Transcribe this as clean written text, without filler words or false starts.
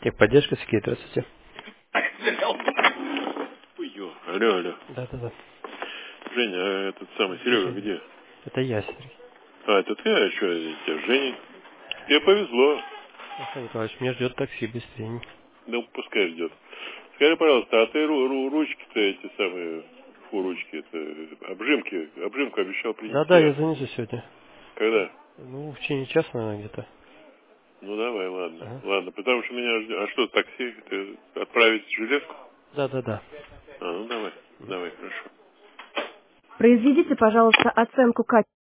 Техподдержка, Сергей, здравствуйте. Ой, алло, алло. Да. Женя, а этот самый Серега Слушай, где? это я, Сергей. А, это ты? А что, тебе Женя? Тебе повезло. Александр Николаевич, меня ждет такси быстрее. Ну, пускай ждет. Скажи, пожалуйста, а ты ручки-то эти самые, ручки, это обжимку обещал принести, Да, я а? занесу сегодня. Когда? Ну, в течение часа, наверное, где-то. Ну, давай, ладно. Ага. Ладно, потому что меня ждет. А что, такси? Ты отправить железку? Да. А, ну, давай, хорошо. Произведите, пожалуйста, оценку качества.